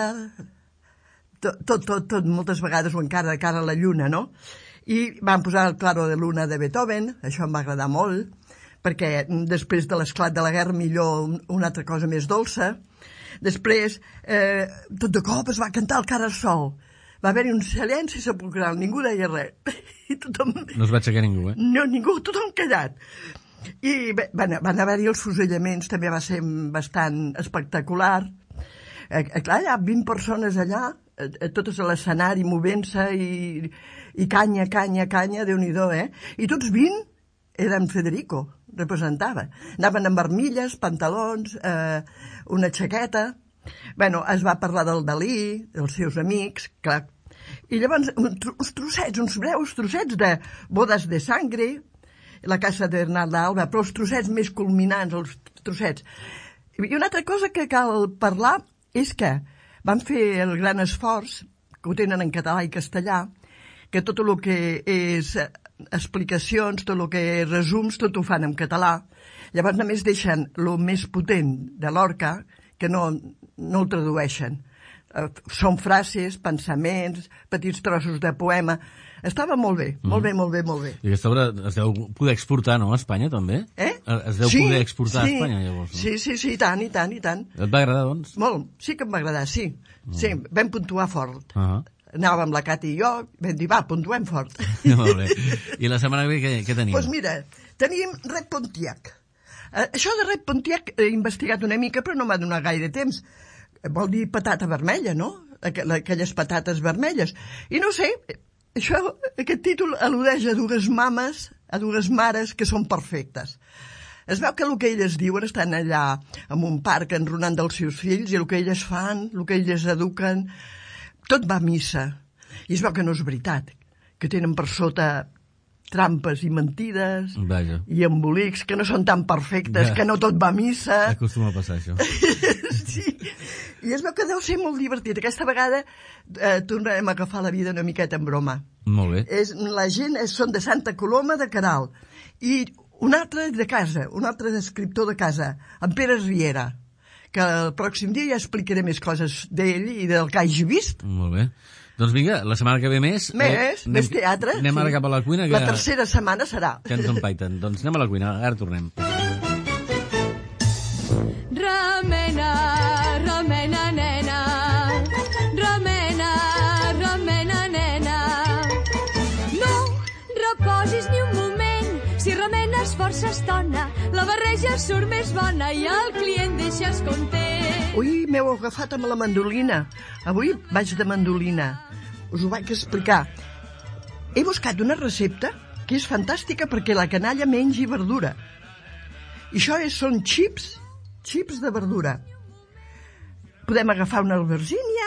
tot, moltes vegades, o encara de cara a la lluna, no? I van posar el Claro de Luna de Beethoven, això em va agradar molt, perquè després de l'esclat de la guerra millor una altra cosa més dolça. Després, tot de cop es va cantar el Cara al Sol. Va haver-hi un silenci sepulcral, ningú deia res. I tothom... No es va aixecar ningú, No, ningú, tothom callat. I van haver-hi els fusellaments, també va ser bastant espectacular. Clar, hi ha 20 persones allà, totes a l'escenari movent-se i canya, Déu-n'hi-do, I tots 20 eren Federico, representava. Anaven amb armilles, pantalons, una jaqueta. Es va parlar del Dalí, dels seus amics, clar. I llavors uns breus trossets de Bodas de Sangre, La casa de Bernarda Alba, però els trossets més culminants, els trossets. I una altra cosa que cal parlar és que van fer el gran esforç, que ho tenen en català i castellà, que tot el que és explicacions, tot el que és resums, tot ho fan en català. Llavors només deixen el més potent de l'Orca, que no el tradueixen. Són frases, pensaments, petits trossos de poema. Estava molt bé, molt bé. I aquesta obra es deu poder exportar, no?, a Espanya, també? Es deu poder exportar a Espanya, llavors. No? Sí, i tant. Et va agradar, doncs? Molt, sí que em va agradar, sí. Sí, vam puntuar fort. anàvem la Cati i jo, vam dir, va, puntuem fort. Molt bé. I la setmana que ve què tenim? Doncs mira, tenim Red Pontiac. Això de Red Pontiac he investigat una mica, però no m'ha donat gaire temps. Vol dir patata vermella, no? Aquelles patates vermelles. I no sé, aquest títol al·ludeix a dues mames, a dues mares que són perfectes. Es veu que el que elles diuen estan allà en un parc enronant dels seus fills i el que elles fan, el que elles eduquen, tot va a missa. I es veu que no és veritat, que tenen per sota trampes i mentides. Vaja. I embolics que no són tan perfectes, que no tot va a missa. Acostuma a passar això. Sí. I es veu que deu ser molt divertit. Aquesta vegada tornarem a agafar la vida una miqueta en broma. Molt bé. La gent són de Santa Coloma de Queralt. I un altre de casa, un altre escriptor de casa, en Pere Riera, que el pròxim dia ja explicaré més coses d'ell i del que hagi vist. Molt bé. Doncs vinga, la setmana que ve més teatre. Anem ara cap a la cuina. La tercera setmana serà. Que ens empaiten. Doncs anem a la cuina, ara tornem. Remena, remena, nena. Remena, remena, nena. No reposis ni un moment. Si remenes força estona, la barreja surt més bona i el client deixes content. Ui, m'heu agafat amb la mandolina. Avui vaig de mandolina. Us ho vaig explicar. He buscat una recepta que és fantàstica perquè la canalla mengi verdura. I això són xips de verdura. Podem agafar una albergínia.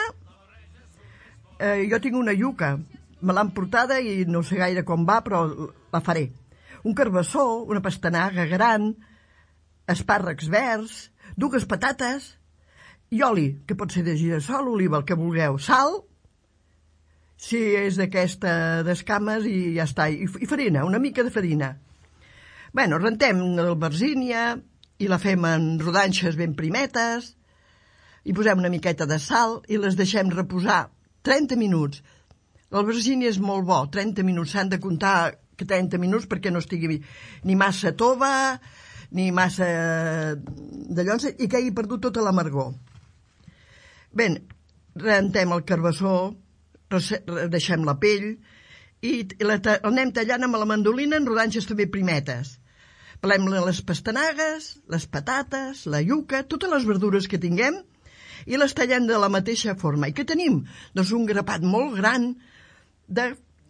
Jo tinc una iuca. Me l'han portada i no sé gaire com va, però la faré. Un carbassó, una pastanaga gran, espàrrecs verds, dues patates i oli, que pot ser de girassol, oliva, el que vulgueu, sal, si és d'aquesta d'escames i ja està, i farina, una mica de farina. Bueno, rentem l'albergínia i la fem en rodanxes ben primetes, i posem una miqueta de sal i les deixem reposar 30 minuts. L'albergínia és molt bo, 30 minuts, s'han de comptar que 30 minuts perquè no estigui ni massa tova, ni massa de llonsa, i que hagi perdut tota l'amargor. Bé, rentem el carbassó, deixem la pell, i el anem tallant amb la mandolina en rodanxes també primetes. Pelem les pastanagues, les patates, la iuca, totes les verdures que tinguem, i les tallem de la mateixa forma. I què tenim? Doncs un grapat molt gran de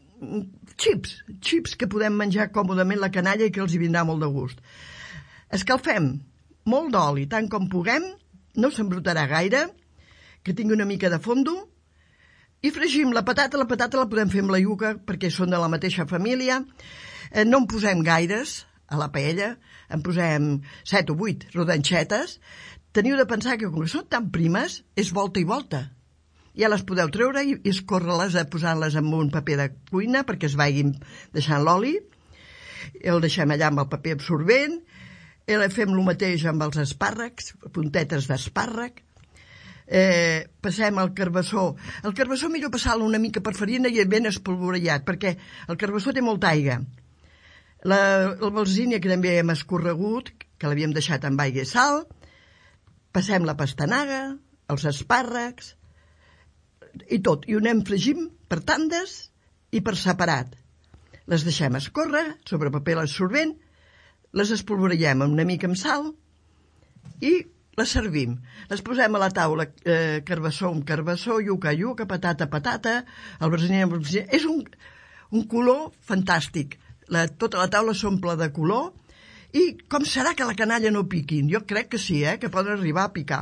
xips que podem menjar còmodament la canalla i que els hi vindrà molt de gust. Escalfem molt d'oli, tant com puguem, no s'embrutarà gaire, que tingui una mica de fondo, i fregim la patata la podem fer amb la iuca perquè són de la mateixa família. No en posem gaires a la paella, en posem 7 o 8 rodanxetes. Teniu de pensar que com que són tan primes, és volta i volta. Ja les podeu treure i escórrer-les posant-les en un paper de cuina perquè es vagin deixant l'oli. El deixem allà amb el paper absorbent. Fem el mateix amb els espàrrecs, puntetes d'espàrrec. Passem el carbassó. El carbassó millor passar-lo una mica per farina i ben espolvorellat perquè el carbassó té molta aigua. L'albergínia que també hem escorregut, que l'havíem deixat amb aigua i sal. Passem la pastanaga, els espàrrecs i tot, i ho anem fregint per tandes i per separat. Les deixem escórrer sobre paper absorbent, les espolvorellem una mica amb sal i les servim. Les posem a la taula, carbassó amb carbassó, iuca a iuca, patata a patata, albergínia amb albergínia. És un color fantàstic. Tota la taula s'omple de color. I com serà que la canalla no piquin? Jo crec que sí, que poden arribar a picar.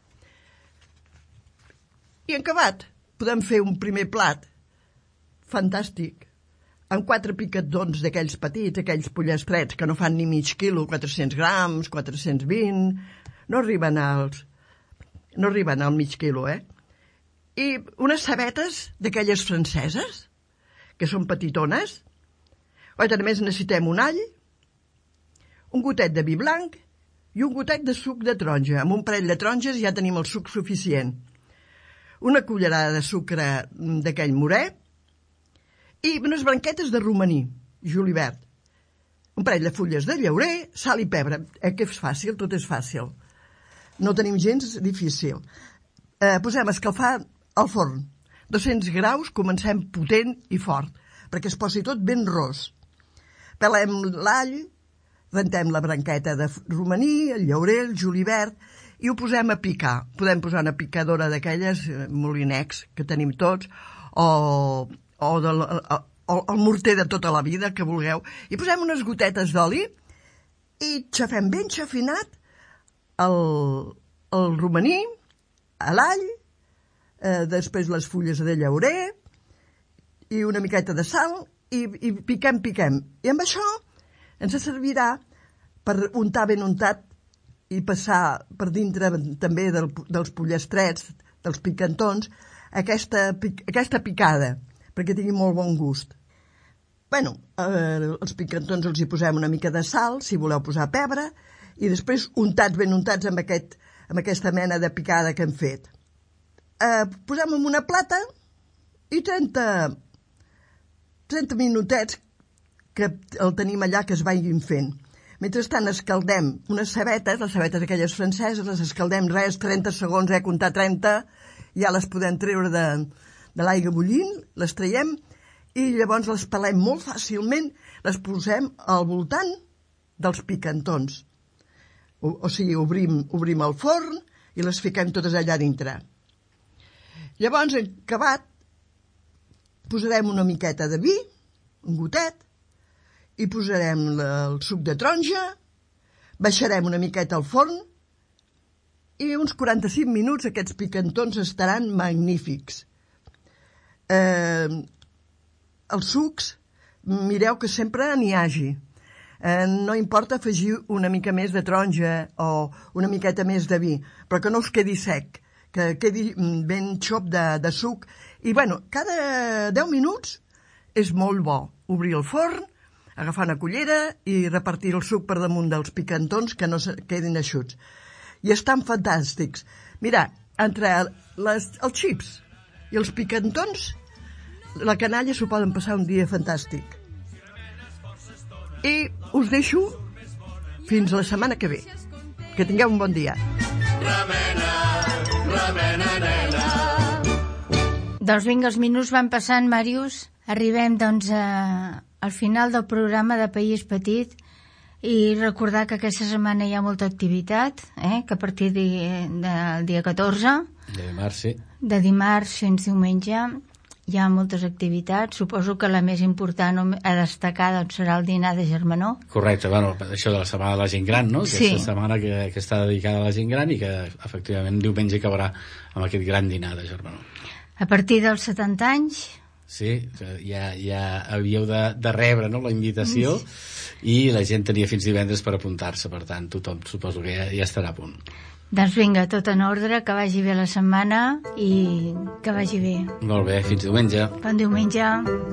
I en acabat, podem fer un primer plat fantàstic, amb 4 picadons d'aquells petits, aquells pollastrets que no fan ni mig quilo, 400 grams, 420, no arriben al mig quilo, I unes cebetes d'aquelles franceses, que són petitones. A més necessitem un all, un gotet de vi blanc i un gotet de suc de taronja. Amb un parell de taronges ja tenim el suc suficient. Una cullerada de sucre d'aquell morè i unes branquetes de romaní, julivert. Un parell de fulles de llaurer, sal i pebre. Que és fàcil, tot és fàcil. No tenim gens difícil. Posem a escalfar al forn 200 graus, comencem potent i fort, perquè es posi tot ben ros. Pelem l'all, rentem la branqueta de romaní, el llaurer, el julivert, i ho posem a picar. Podem posar una picadora d'aquelles, molinex, que tenim tots, o el morter de tota la vida, que vulgueu, i posem unes gotetes d'oli i xafem ben xafinat el romaní, l'all, després les fulles de llaurer i una miqueta de sal i piquem. I amb això ens servirà per untar ben untat i passar per dintre també dels pollastrets, dels picantons, aquesta picada, perquè tingui molt bon gust. Bueno, els picantons els hi posem una mica de sal, si voleu posar pebre, i després ben untats amb aquesta mena de picada que hem fet. Posem en una plata i 30 minutets que el tenim allà que es vagin fent. Mentrestant escaldem unes cebetes, les cebetes aquelles franceses, les escaldem 30 segons, comptar 30, ja les podem treure de l'aigua bullint, les traiem i llavors les pelem molt fàcilment, les posem al voltant dels picantons. O sigui, obrim el forn i les fiquem totes allà dintre. Llavors, acabat, posarem una miqueta de vi, un gotet, i posarem el suc de taronja, baixarem una miqueta al forn i uns 45 minuts aquests picantons estaran magnífics. Els sucs, mireu que sempre n'hi hagi. No importa afegir una mica més de taronja o una miqueta més de vi, però que no us quedi sec, que quedi ben xop de suc. I bueno, cada 10 minuts és molt bo obrir el forn, agafar una cullera i repartir el suc per damunt dels picantons que no quedin eixuts. I estan fantàstics. Mira, entre els xips i els picantons, la canalla s'ho poden passar un dia fantàstic. I us deixo fins la setmana que ve. Que tingueu un bon dia. Doncs vinga, els minuts van passant, Màrius. Arribem, doncs, al final del programa de País Petit i recordar que aquesta setmana hi ha molta activitat, que a partir del dia 14... De dimarts, sí. De dimarts fins diumenge hi ha moltes activitats. Suposo que la més important a destacar doncs, serà el dinar de germanor. Correcte, bueno, això de la setmana de la gent gran, no? Sí. Aquesta setmana que està dedicada a la gent gran i que efectivament diumenge acabarà amb aquest gran dinar de germanor. A partir dels 70 anys... Sí, ja havíeu de rebre, no?, la invitació i la gent tenia fins divendres per apuntar-se, per tant tothom suposo que ja estarà a punt. Doncs vinga, tot en ordre, que vagi bé la setmana i que vagi bé. Molt bé, fins diumenge. Bon diumenge.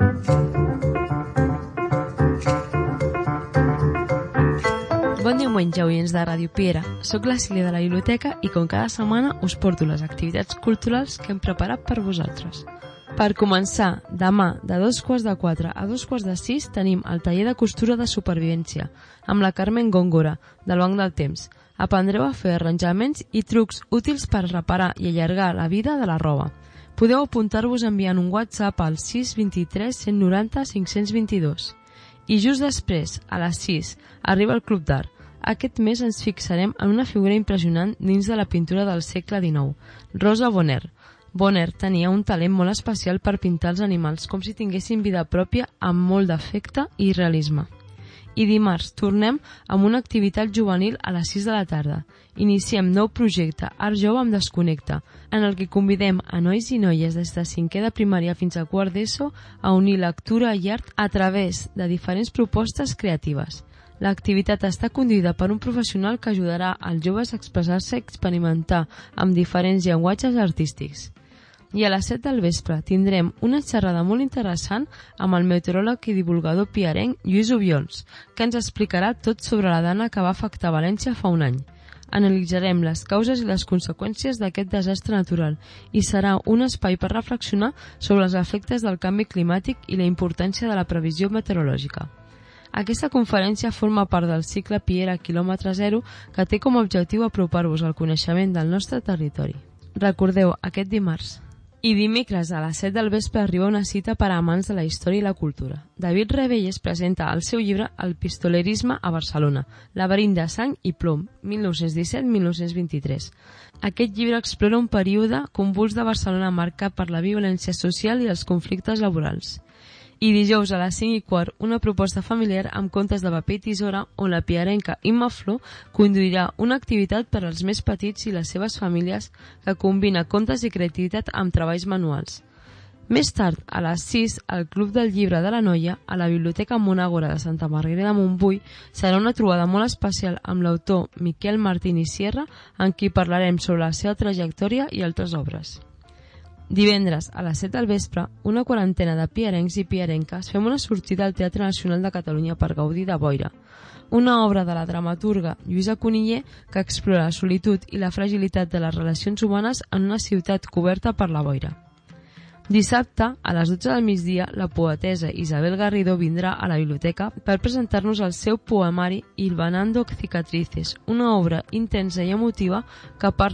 Bon diumenge, oients de Ràdio Piera. Soc la Sílvia de la Biblioteca i com cada setmana us porto les activitats culturals que hem preparat per vosaltres. Per començar, demà, de 3:45 a 5:45, tenim el taller de costura de supervivència, amb la Carmen Góngora, del Banc del Temps. Aprendreu a fer arranjaments i trucs útils per reparar i allargar la vida de la roba. Podeu apuntar-vos enviant un WhatsApp al 623 190 522. I just després, a les 6, arriba el Club d'Art. Aquest mes ens fixarem en una figura impressionant dins de la pintura del segle XIX, Rosa Bonheur. Bonheur tenia un talent molt especial per pintar els animals com si tinguessin vida pròpia amb molt d'efecte i realisme. I dimarts tornem amb una activitat juvenil a les 6 de la tarda. Iniciem nou projecte Art Jove amb Desconnecta, en el que convidem a nois i noies des de 5è de primària fins a 4 d'ESO a unir lectura i art a través de diferents propostes creatives. L'activitat està conduïda per un professional que ajudarà als joves a expressar-se i experimentar amb diferents llenguatges artístics. I a les 7 del vespre tindrem una xerrada molt interessant amb el meteoròleg i divulgador piarenc Lluís Obiols, que ens explicarà tot sobre la dana que va afectar València fa un any. Analitzarem les causes i les conseqüències d'aquest desastre natural i serà un espai per reflexionar sobre els efectes del canvi climàtic i la importància de la previsió meteorològica. Aquesta conferència forma part del cicle Piera Quilòmetre Zero, que té com a objectiu apropar-vos al coneixement del nostre territori. Recordeu, aquest dimarts, I dimecres a les 7 del vespre arriba una cita per a amants de la història i la cultura. David Rebelles presenta el seu llibre El pistolerisme a Barcelona, laberint de sang i plom, 1917-1923. Aquest llibre explora un període convuls de Barcelona marcat per la violència social i els conflictes laborals. I dijous a les 5:15 una proposta familiar amb contes de paper i tisora on la piarenca Imma Flor conduirà una activitat per als més petits i les seves famílies que combina contes i creativitat amb treballs manuals. Més tard, a les 6, al Club del Llibre de la Noia, a la Biblioteca Monàgora de Santa Margarida de Montbui, serà una trobada molt especial amb l'autor Miquel Martín i Sierra, amb qui parlarem sobre la seva trajectòria i altres obres. Divendres, a les 7 del vespre, una quarantena de piarencs i piarenques fem una sortida al Teatre Nacional de Catalunya per gaudir de Boira, una obra de la dramaturga Lluïsa Coniller que explora la solitud i la fragilitat de les relacions humanes en una ciutat coberta per la boira. Dissabte, a les 12 del migdia, la poetessa Isabel Garrido vindrà a la biblioteca per presentar-nos el seu poemari Hilvanando cicatrices, una obra intensa i emotiva que parla